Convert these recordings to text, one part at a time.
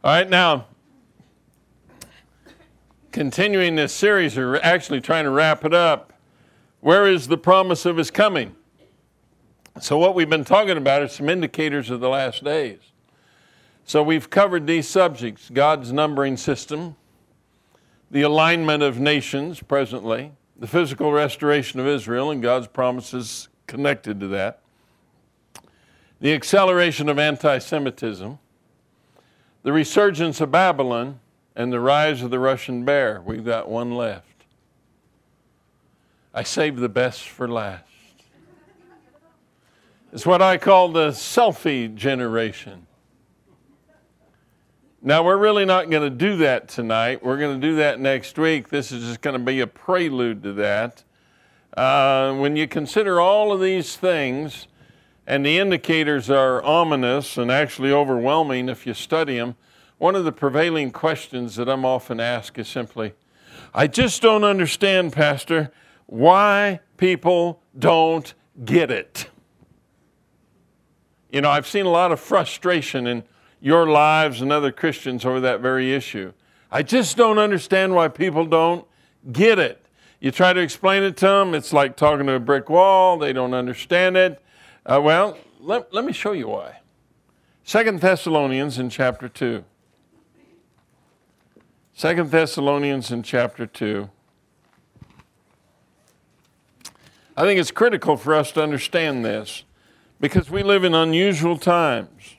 All right, now, continuing this series, we're actually trying to wrap it up. Where is the promise of his coming? So what we've been talking about are some indicators of the last days. So we've covered these subjects: God's numbering system, the alignment of nations presently, the physical restoration of Israel and God's promises connected to that, the acceleration of anti-Semitism, the resurgence of Babylon, and the rise of the Russian bear. We've got one left. I saved the best for last. It's what I call the selfie generation. Now, we're really not going to do that tonight. We're going to do that next week. This is just going to be a prelude to that. When you consider all of these things, and the indicators are ominous and actually overwhelming if you study them, one of the prevailing questions that I'm often asked is simply, I just don't understand, Pastor, why people don't get it. You know, I've seen a lot of frustration in your lives and other Christians over that very issue. I just don't understand why people don't get it. You try to explain it to them, it's like talking to a brick wall. They don't understand it. Let me show you why. 2 Thessalonians in chapter 2. 2 Thessalonians in chapter 2. I think it's critical for us to understand this because we live in unusual times.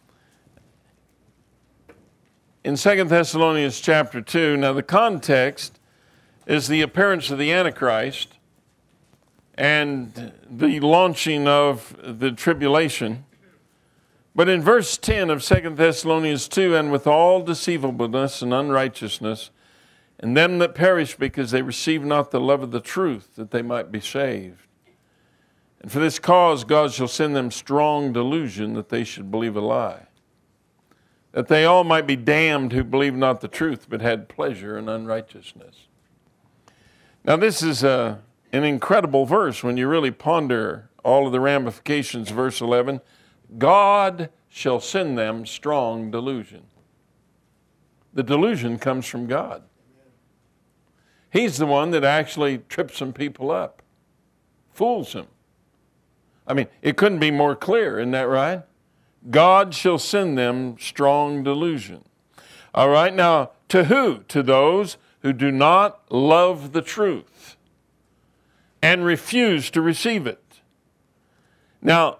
In 2 Thessalonians chapter 2, now the context is the appearance of the Antichrist and the launching of the tribulation. But in verse 10 of 2 Thessalonians 2, and with all deceivableness and unrighteousness, and them that perish because they receive not the love of the truth, that they might be saved. And for this cause God shall send them strong delusion, that they should believe a lie, that they all might be damned who believe not the truth, but had pleasure in unrighteousness. Now this is an incredible verse when you really ponder all of the ramifications. Verse 11, God shall send them strong delusion. The delusion comes from God. He's the one that actually trips some people up, fools them. I mean, it couldn't be more clear, isn't that right? God shall send them strong delusion. All right, now, to who? To those who do not love the truth and refuse to receive it. Now,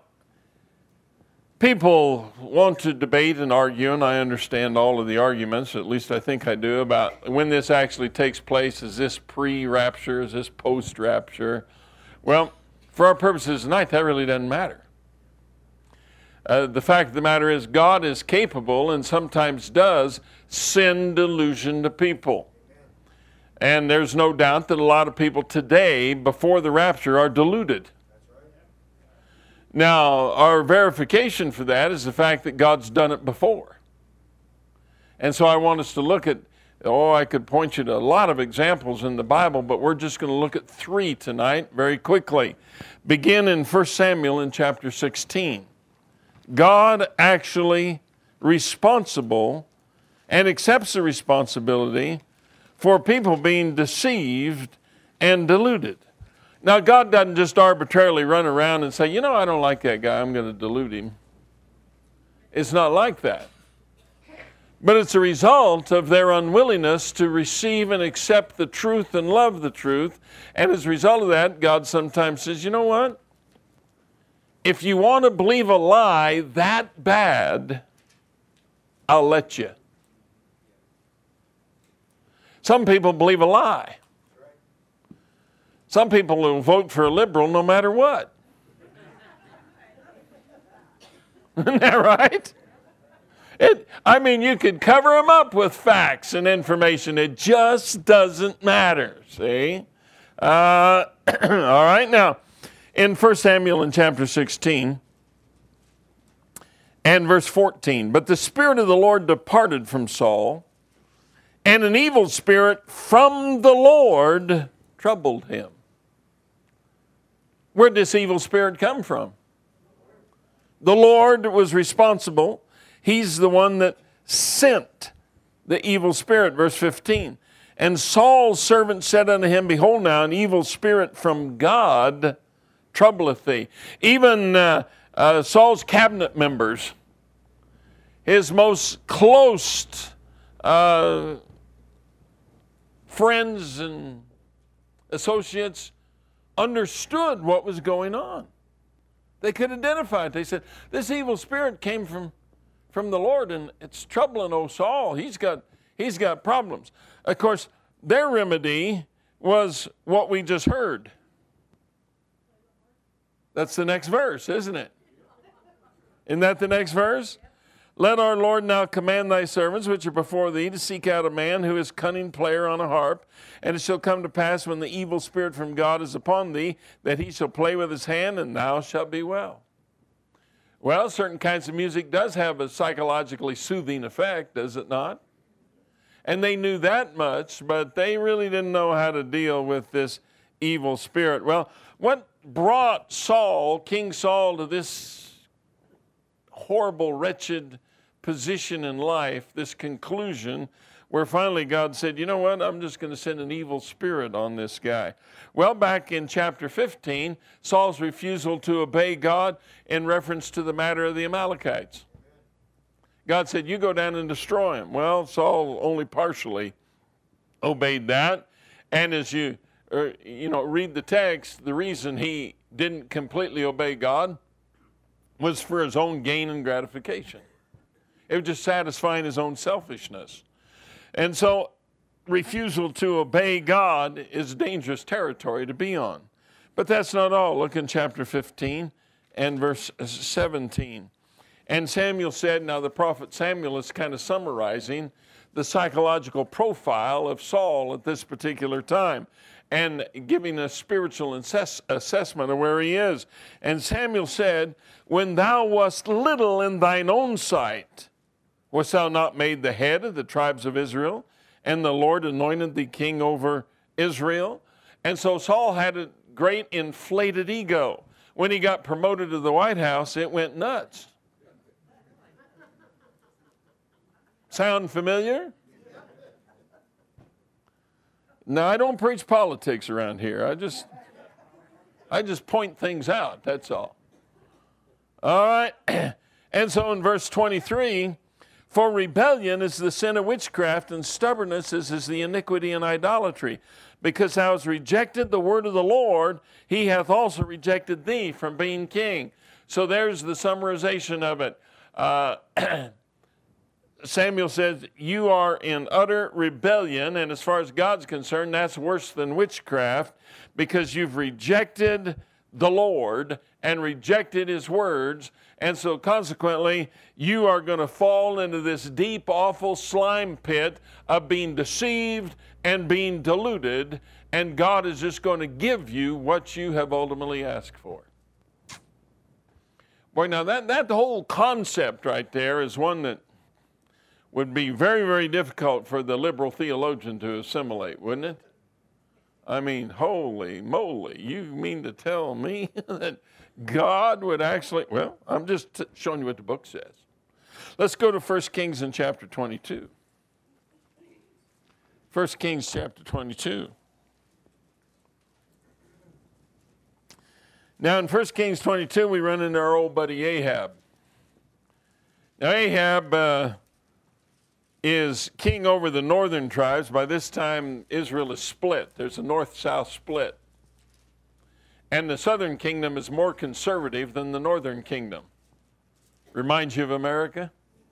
people want to debate and argue, and I understand all of the arguments, at least I think I do, about when this actually takes place. Is this pre-rapture? Is this post-rapture? Well, for our purposes tonight, that really doesn't matter. The fact of the matter is God is capable and sometimes does send delusion to people. And there's no doubt that a lot of people today, before the rapture, are deluded. Now, our verification for that is the fact that God's done it before. And so I want us to look at, I could point you to a lot of examples in the Bible, but we're just going to look at 3 tonight very quickly. Begin in 1 Samuel in chapter 16. God actually responsible and accepts the responsibility for people being deceived and deluded. Now, God doesn't just arbitrarily run around and say, I don't like that guy, I'm going to delude him. It's not like that. But it's a result of their unwillingness to receive and accept the truth and love the truth. And as a result of that, God sometimes says, you know what? If you want to believe a lie that bad, I'll let you. Some people believe a lie. Some people will vote for a liberal no matter what. Isn't that right? You could cover them up with facts and information. It just doesn't matter, see? All right, now, in 1 Samuel in chapter 16 and verse 14, but the Spirit of the Lord departed from Saul, and an evil spirit from the Lord troubled him. Where did this evil spirit come from? The Lord was responsible. He's the one that sent the evil spirit. Verse 15. And Saul's servant said unto him, Behold now, an evil spirit from God troubleth thee. Even Saul's cabinet members, his most close friends and associates, understood what was going on. They could identify it. They said, this evil spirit came from the Lord, and it's troubling old Saul. He's got problems. Of course, their remedy was what we just heard. That's the next verse, isn't it? Isn't that the next verse? Let our Lord now command thy servants which are before thee to seek out a man who is cunning player on a harp, and it shall come to pass when the evil spirit from God is upon thee, that he shall play with his hand, and thou shalt be well. Well, certain kinds of music does have a psychologically soothing effect, does it not? And they knew that much, but they really didn't know how to deal with this evil spirit. Well, what brought Saul, King Saul, to this horrible, wretched position in life, this conclusion, where finally God said, you know what, I'm just going to send an evil spirit on this guy. Well, back in chapter 15, Saul's refusal to obey God in reference to the matter of the Amalekites. God said, you go down and destroy him. Well, Saul only partially obeyed that. And as you read the text, the reason he didn't completely obey God was for his own gain and gratification. It was just satisfying his own selfishness. And so refusal to obey God is dangerous territory to be on. But that's not all. Look in chapter 15 and verse 17. And Samuel said, now the prophet Samuel is kind of summarizing the psychological profile of Saul at this particular time and giving a spiritual assessment of where he is. And Samuel said, when thou wast little in thine own sight, wast thou not made the head of the tribes of Israel? And the Lord anointed thee king over Israel. And so Saul had a great inflated ego. When he got promoted to the White House, it went nuts. Sound familiar? Now, I don't preach politics around here. I just point things out, that's all. All right. And so in verse 23, for rebellion is the sin of witchcraft, and stubbornness is the iniquity and idolatry. Because thou hast rejected the word of the Lord, he hath also rejected thee from being king. So there's the summarization of it. Samuel says, you are in utter rebellion, and as far as God's concerned, that's worse than witchcraft, because you've rejected the Lord and rejected his words, and so consequently, you are going to fall into this deep, awful slime pit of being deceived and being deluded, and God is just going to give you what you have ultimately asked for. Boy, now that whole concept right there is one that would be very, very difficult for the liberal theologian to assimilate, wouldn't it? I mean, holy moly, you mean to tell me that God would actually, well, I'm just showing you what the book says. Let's go to 1 Kings in chapter 22. 1 Kings chapter 22. Now in 1 Kings 22, we run into our old buddy Ahab. Now Ahab is king over the northern tribes. By this time, Israel is split. There's a north-south split. And the southern kingdom is more conservative than the northern kingdom. Reminds you of America?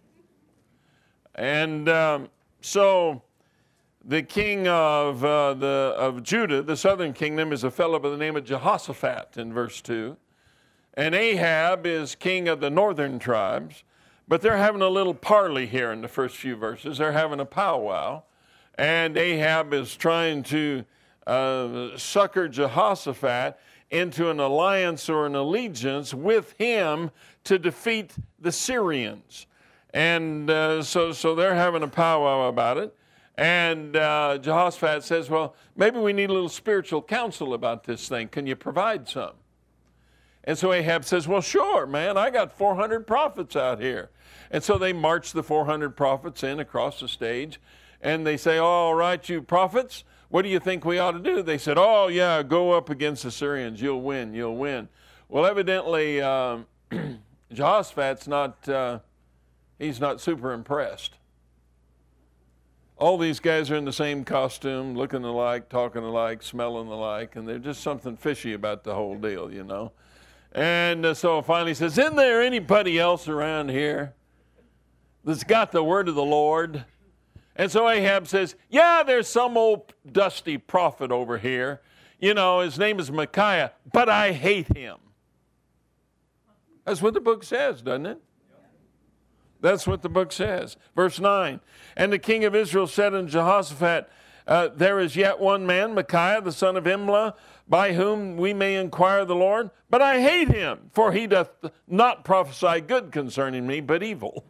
And so the king of Judah, the southern kingdom, is a fellow by the name of Jehoshaphat in verse 2. And Ahab is king of the northern tribes. But they're having a little parley here in the first few verses. They're having a powwow. And Ahab is trying to succor Jehoshaphat into an alliance or an allegiance with him to defeat the Syrians. And so they're having a powwow about it. And Jehoshaphat says, well, maybe we need a little spiritual counsel about this thing. Can you provide some? And so Ahab says, well, sure, man, I got 400 prophets out here. And so they march the 400 prophets in across the stage, and they say, all right, you prophets, what do you think we ought to do? They said, oh, yeah, go up against the Syrians. You'll win, you'll win. Well, evidently, Jehoshaphat's he's not super impressed. All these guys are in the same costume, looking alike, talking alike, smelling alike, and there's just something fishy about the whole deal, you know. And so finally he says, isn't there anybody else around here that's got the word of the Lord? And so Ahab says, yeah, there's some old dusty prophet over here. You know, his name is Micaiah, but I hate him. That's what the book says, doesn't it? That's what the book says. Verse 9, and the king of Israel said unto Jehoshaphat, there is yet one man, Micaiah, the son of Imlah, by whom we may inquire of the Lord, but I hate him, for he doth not prophesy good concerning me, but evil.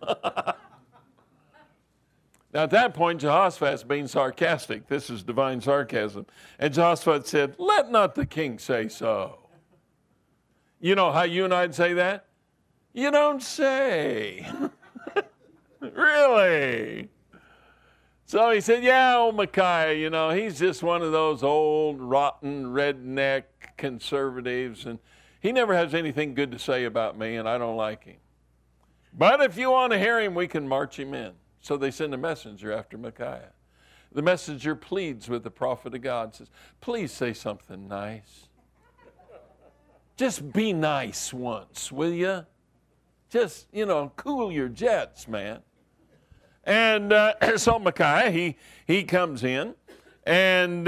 Now at that point, Jehoshaphat's being sarcastic. This is divine sarcasm. And Jehoshaphat said, let not the king say so. You know how you and I'd say that? You don't say. Really? So he said, yeah, old Micaiah, you know, he's just one of those old, rotten, redneck conservatives, and he never has anything good to say about me, and I don't like him. But if you want to hear him, we can march him in. So they send a messenger after Micaiah. The messenger pleads with the prophet of God, says, please say something nice. Just be nice once, will you? Just, you know, cool your jets, man. And so Micaiah, he comes in, and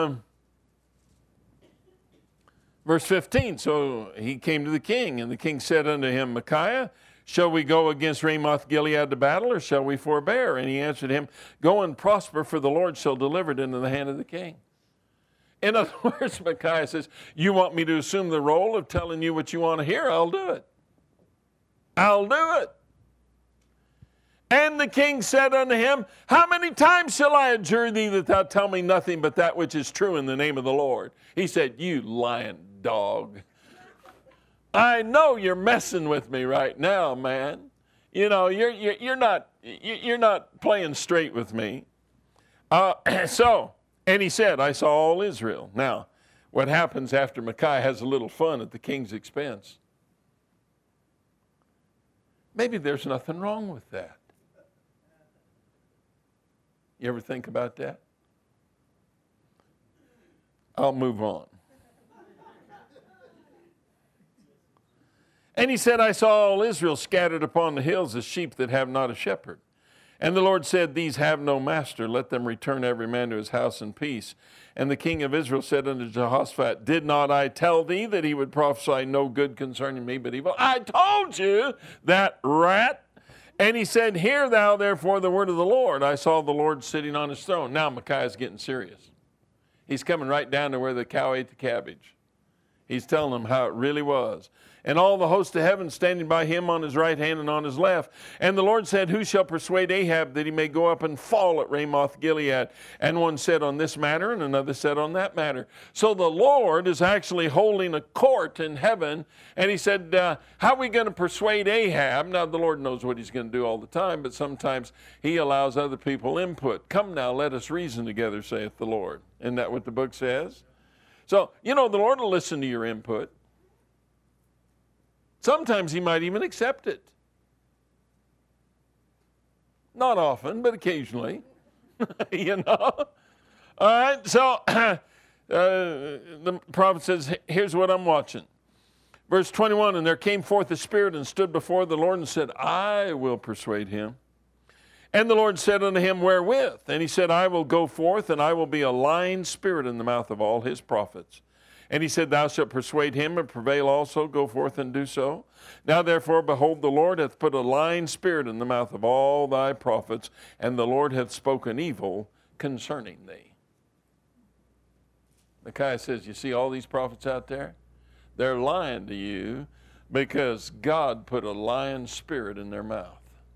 verse 15, so he came to the king, and the king said unto him, Micaiah, shall we go against Ramoth Gilead to battle, or shall we forbear? And he answered him, go and prosper, for the Lord shall deliver it into the hand of the king. In other words, Micaiah says, you want me to assume the role of telling you what you want to hear? I'll do it. I'll do it. And the king said unto him, how many times shall I adjure thee that thou tell me nothing but that which is true in the name of the Lord? He said, you lying dog. I know you're messing with me right now, man. You know, you're not playing straight with me. And he said, I saw all Israel. Now, what happens after Micaiah has a little fun at the king's expense? Maybe there's nothing wrong with that. You ever think about that? I'll move on. And he said, I saw all Israel scattered upon the hills as sheep that have not a shepherd. And the Lord said, these have no master. Let them return every man to his house in peace. And the king of Israel said unto Jehoshaphat, did not I tell thee that he would prophesy no good concerning me, but evil? I told you, that rat. And he said, hear thou therefore the word of the Lord. I saw the Lord sitting on his throne. Now Micaiah's getting serious. He's coming right down to where the cow ate the cabbage. He's telling them how it really was. And all the host of heaven standing by him on his right hand and on his left. And the Lord said, who shall persuade Ahab that he may go up and fall at Ramoth Gilead? And one said on this matter, and another said on that matter. So the Lord is actually holding a court in heaven. And he said, how are we going to persuade Ahab? Now the Lord knows what he's going to do all the time, but sometimes he allows other people input. Come now, let us reason together, saith the Lord. Isn't that what the book says? So, you know, the Lord will listen to your input. Sometimes he might even accept it. Not often, but occasionally. You know? All right, so the prophet says, here's what I'm watching. Verse 21, and there came forth a spirit and stood before the Lord and said, I will persuade him. And the Lord said unto him, wherewith? And he said, I will go forth, and I will be a lying spirit in the mouth of all his prophets. And he said, thou shalt persuade him and prevail also, go forth and do so. Now therefore, behold, the Lord hath put a lying spirit in the mouth of all thy prophets, and the Lord hath spoken evil concerning thee. Micaiah says, you see all these prophets out there? They're lying to you because God put a lying spirit in their mouth.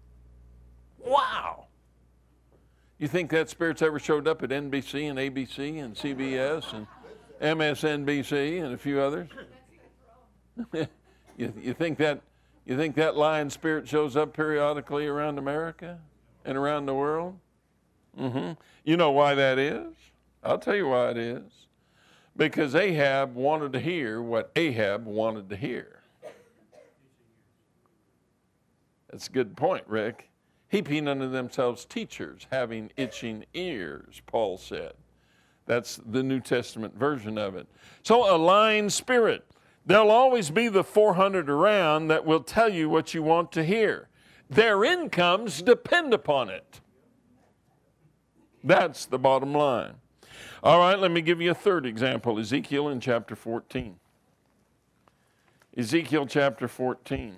Wow! You think that spirit's ever showed up at NBC and ABC and CBS and MSNBC and a few others? You think that You think that lying spirit shows up periodically around America and around the world? You know why that is? I'll tell you why it is. Because Ahab wanted to hear what Ahab wanted to hear. That's a good point, Rick. Heaping unto themselves teachers, having itching ears, Paul said. That's the New Testament version of it. So a lying spirit. There'll always be the 400 around that will tell you what you want to hear. Their incomes depend upon it. That's the bottom line. All right, let me give you a third example. Ezekiel in chapter 14. Ezekiel chapter 14.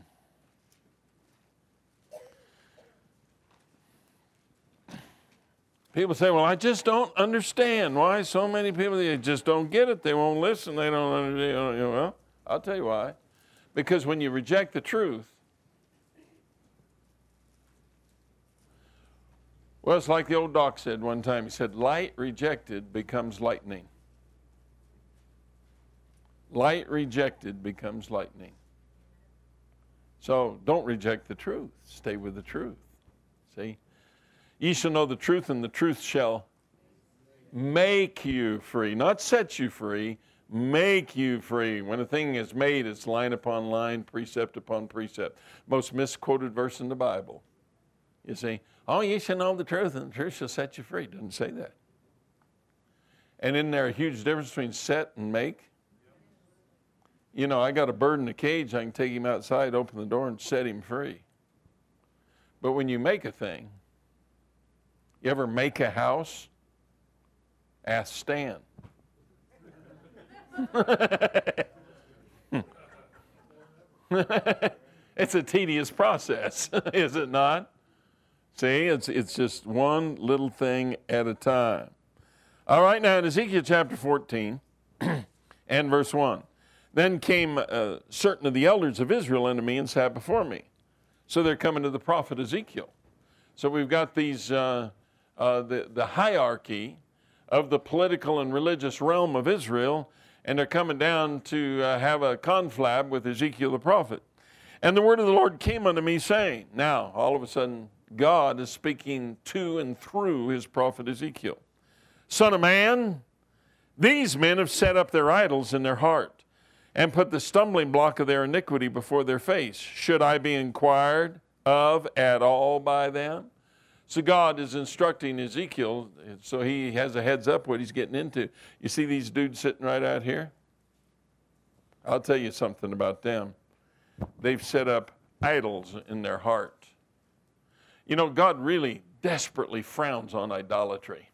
People say, well, I just don't understand why so many people, they just don't get it. They won't listen. They don't understand. Well, I'll tell you why. Because when you reject the truth, well, it's like the old doc said one time. He said, light rejected becomes lightning. Light rejected becomes lightning. So don't reject the truth. Stay with the truth. See? Ye shall know the truth, and the truth shall make you free. Not set you free, make you free. When a thing is made, it's line upon line, precept upon precept. Most misquoted verse in the Bible. You see, oh, ye shall know the truth, and the truth shall set you free. It doesn't say that. And isn't there a huge difference between set and make? You know, I got a bird in a cage. I can take him outside, open the door, and set him free. But when you make a thing, you ever make a house? Ask Stan. It's a tedious process, is it not? See, it's just one little thing at a time. All right, now in Ezekiel chapter 14 and verse 1, then came certain of the elders of Israel unto me and sat before me. So they're coming to the prophet Ezekiel. So we've got these, the hierarchy of the political and religious realm of Israel, and they're coming down to have a conflab with Ezekiel the prophet. And the word of the Lord came unto me, saying, now, all of a sudden, God is speaking to and through his prophet Ezekiel. Son of man, these men have set up their idols in their heart, and put the stumbling block of their iniquity before their face. Should I be inquired of at all by them? So God is instructing Ezekiel, so he has a heads up what he's getting into. You see these dudes sitting right out here? I'll tell you something about them. They've set up idols in their heart. You know, God really desperately frowns on idolatry.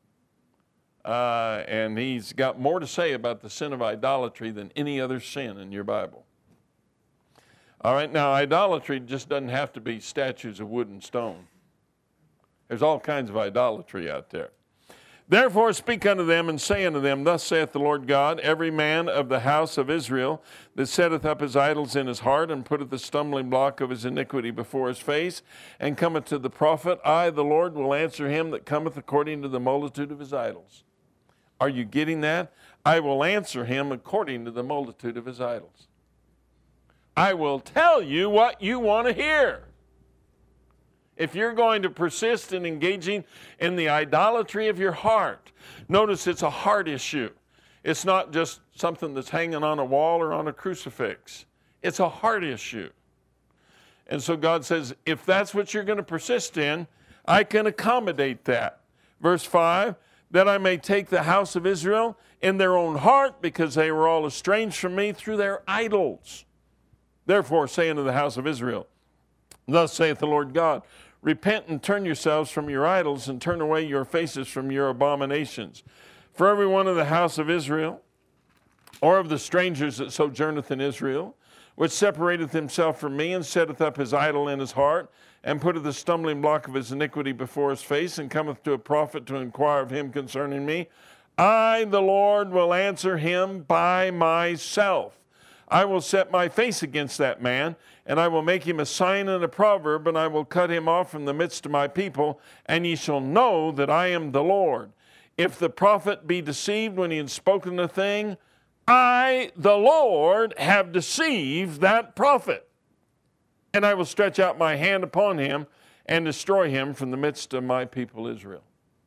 And he's got more to say about the sin of idolatry than any other sin in your Bible. All right, now idolatry just doesn't have to be statues of wood and stone. There's all kinds of idolatry out there. Therefore speak unto them, and say unto them, thus saith the Lord God, every man of the house of Israel that setteth up his idols in his heart, and putteth the stumbling block of his iniquity before his face, and cometh to the prophet, I, the Lord, will answer him that cometh according to the multitude of his idols. Are you getting that? I will answer him according to the multitude of his idols. I will tell you what you want to hear. If you're going to persist in engaging in the idolatry of your heart, notice it's a heart issue. It's not just something that's hanging on a wall or on a crucifix. It's a heart issue. And so God says, if that's what you're going to persist in, I can accommodate that. Verse 5, that I may take the house of Israel in their own heart, because they were all estranged from me through their idols. Therefore say unto the house of Israel, thus saith the Lord God, repent and turn yourselves from your idols, and turn away your faces from your abominations. For every one of the house of Israel, or of the strangers that sojourneth in Israel, which separateth himself from me, and setteth up his idol in his heart, and putteth the stumbling block of his iniquity before his face, and cometh to a prophet to inquire of him concerning me, I, the Lord, will answer him by myself. I will set my face against that man, and I will make him a sign and a proverb, and I will cut him off from the midst of my people, and ye shall know that I am the Lord. If the prophet be deceived when he had spoken a thing, I, the Lord, have deceived that prophet. and I will stretch out my hand upon him and destroy him from the midst of my people Israel.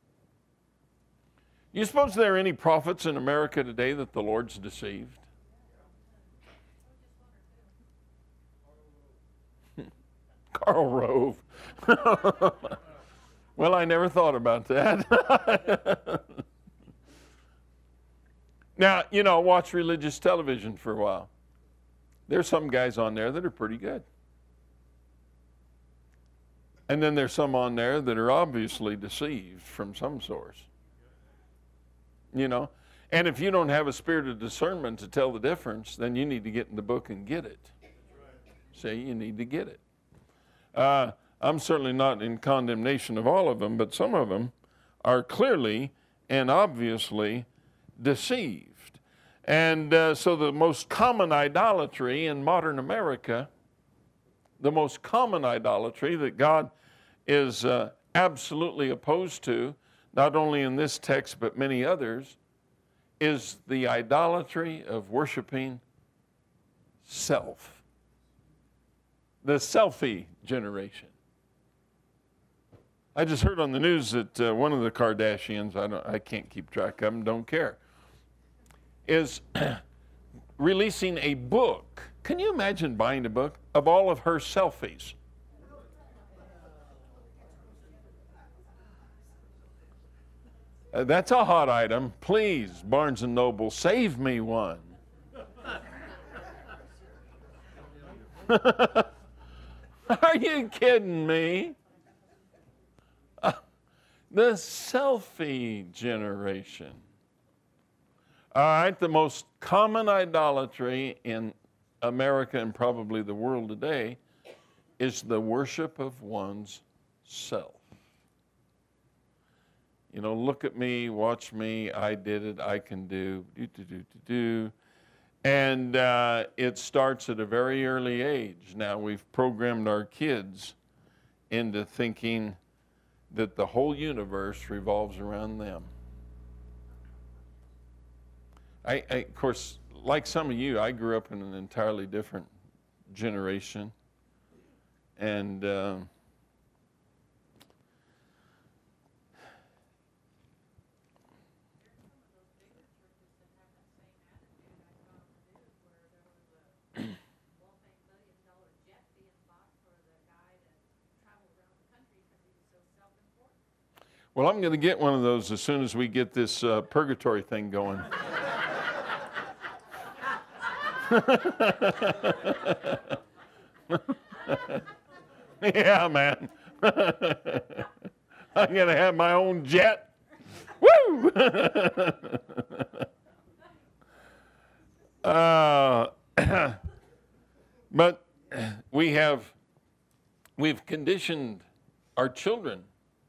You suppose there are any prophets in America today that the Lord's deceived? Karl Rove. Well, I never thought about that. Now, watch religious television for a while. There's some guys on there that are pretty good. And then there's some on there that are obviously deceived from some source. And if you don't have a spirit of discernment to tell the difference, then you need to get in the book and get it. See, you need to get it. I'm certainly not in condemnation of all of them, but some of them are clearly and obviously deceived. And so the most common idolatry in modern America, the most common idolatry that God is absolutely opposed to, not only in this text but many others, is the idolatry of worshiping self. The selfie generation. I just heard on the news that one of the Kardashians, I can't keep track of them, don't care, is releasing a book. Can you imagine buying a book of all of her selfies? That's a hot item. Please, Barnes & Noble, save me one. Are you kidding me? The selfie generation. All right, the most common idolatry in America and probably the world today is the worship of one's self. Look at me, watch me, I did it, I can do. And it starts at a very early age. Now, we've programmed our kids into thinking that the whole universe revolves around them. Of course, like some of you, I grew up in an entirely different generation. And well, I'm going to get one of those as soon as we get this purgatory thing going. Yeah, man. I'm going to have my own jet. Woo! But we've conditioned our children.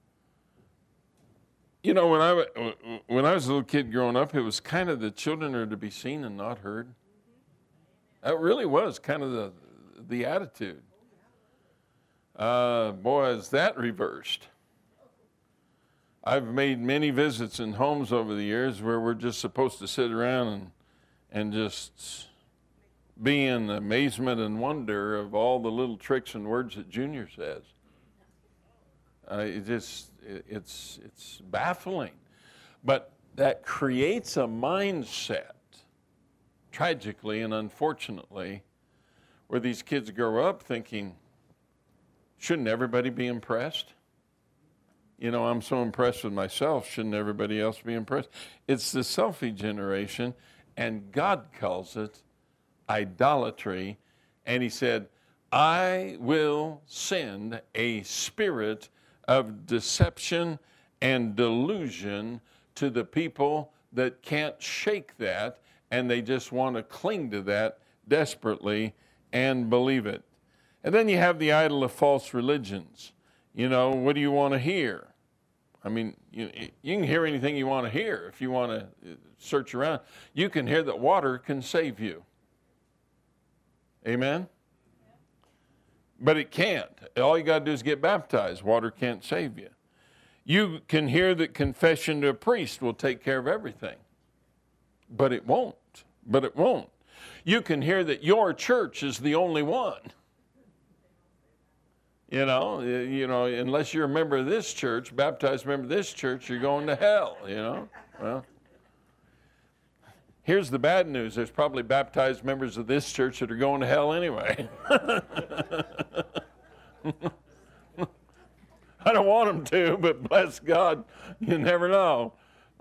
When I was a little kid growing up, it was kind of the children are to be seen and not heard. That really was kind of the attitude. Boy, is that reversed. I've made many visits in homes over the years where we're just supposed to sit around and just be in amazement and wonder of all the little tricks and words that Junior says. It's baffling. But that creates a mindset, tragically and unfortunately, where these kids grow up thinking, shouldn't everybody be impressed? I'm so impressed with myself, shouldn't everybody else be impressed? It's the selfie generation, and God calls it idolatry. And he said, I will send a spirit of deception and delusion to the people that can't shake that, and they just want to cling to that desperately and believe it. And then you have the idol of false religions. What do you want to hear? I mean, you can hear anything you want to hear if you want to search around. You can hear that water can save you. Amen? But it can't. All you got to do is get baptized. Water can't save you. You can hear that confession to a priest will take care of everything. But it won't. You can hear that your church is the only one. Unless you're a member of this church, baptized member of this church, you're going to hell, Well, here's the bad news. There's probably baptized members of this church that are going to hell anyway. I don't want them to, but bless God, you never know.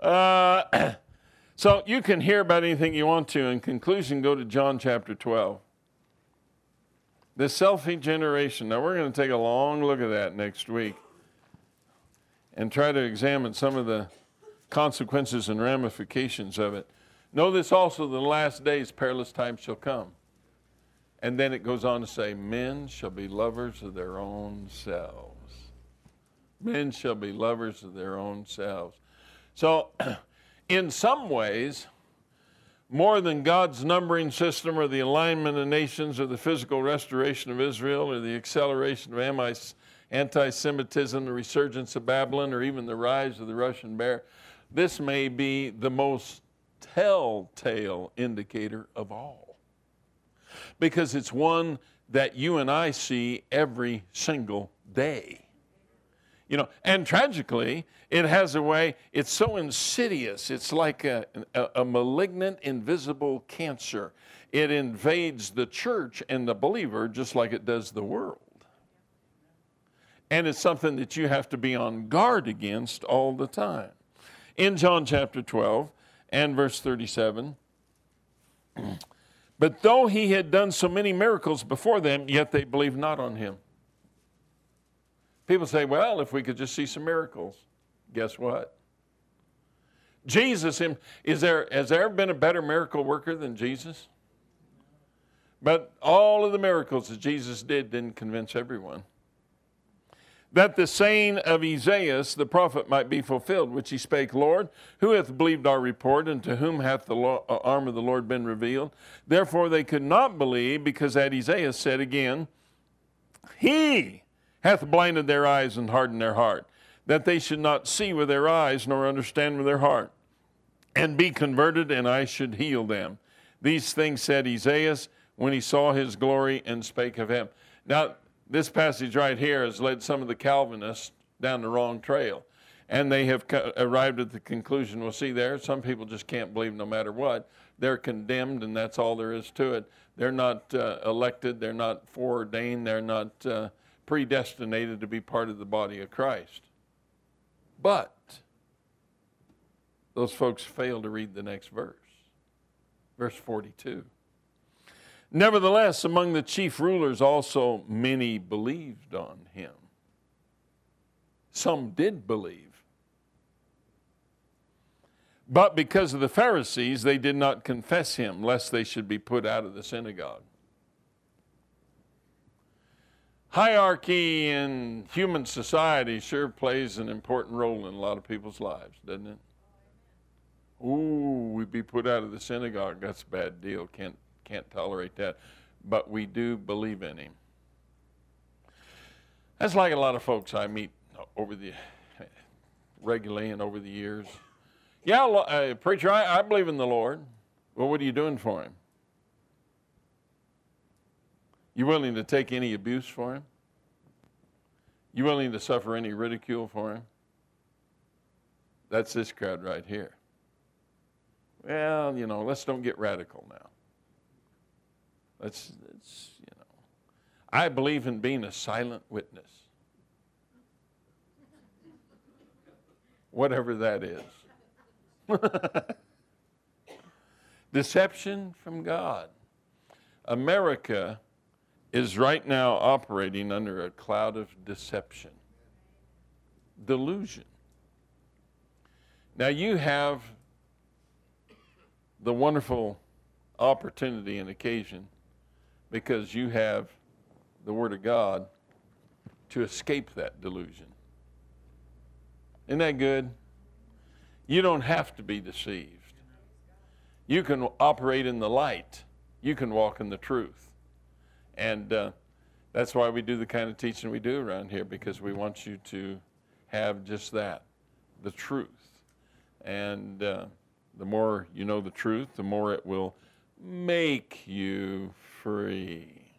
So you can hear about anything you want to. In conclusion, go to John chapter 12. The selfie generation. Now, we're going to take a long look at that next week and try to examine some of the consequences and ramifications of it. Know this also, the last days, perilous times shall come. And then it goes on to say, men shall be lovers of their own selves. Men shall be lovers of their own selves. So, in some ways, more than God's numbering system or the alignment of nations or the physical restoration of Israel or the acceleration of anti-Semitism, the resurgence of Babylon, or even the rise of the Russian bear, this may be the most telltale indicator of all. Because it's one that you and I see every single day. And tragically, it has a way, it's so insidious. It's like a malignant, invisible cancer. It invades the church and the believer just like it does the world. And it's something that you have to be on guard against all the time. In John chapter 12 and verse 37, but though he had done so many miracles before them, yet they believed not on him. People say, well, if we could just see some miracles. Guess what? Jesus, has there ever been a better miracle worker than Jesus? But all of the miracles that Jesus did didn't convince everyone. That the saying of Isaiah the prophet might be fulfilled, which he spake, Lord, who hath believed our report, and to whom hath the arm of the Lord been revealed? Therefore they could not believe, because that Isaiah said again, he hath blinded their eyes and hardened their heart, that they should not see with their eyes, nor understand with their heart, and be converted, and I should heal them. These things said Isaiah when he saw his glory and spake of him. Now, this passage right here has led some of the Calvinists down the wrong trail, and they have arrived at the conclusion, well, see there, some people just can't believe no matter what. They're condemned, and that's all there is to it. They're not elected. They're not foreordained. They're not predestinated to be part of the body of Christ. But those folks fail to read the next verse, verse 42. Nevertheless, among the chief rulers also many believed on him. Some did believe. But because of the Pharisees, they did not confess him, lest they should be put out of the synagogue. Hierarchy in human society sure plays an important role in a lot of people's lives, doesn't it? Ooh, we'd be put out of the synagogue. That's a bad deal. Can't tolerate that. But we do believe in him. That's like a lot of folks I meet regularly and over the years. Yeah, preacher, I believe in the Lord. Well, what are you doing for him? You willing to take any abuse for him? You willing to suffer any ridicule for him? That's this crowd right here. Well, let's don't get radical now. I believe in being a silent witness. Whatever that is. Deception from God. America is right now operating under a cloud of deception. Delusion. Now you have the wonderful opportunity and occasion, because you have the Word of God, to escape that delusion. Isn't that good? You don't have to be deceived. You can operate in the light. You can walk in the truth. And that's why we do the kind of teaching we do around here, because we want you to have just that, the truth. And the more you know the truth, the more it will make you free.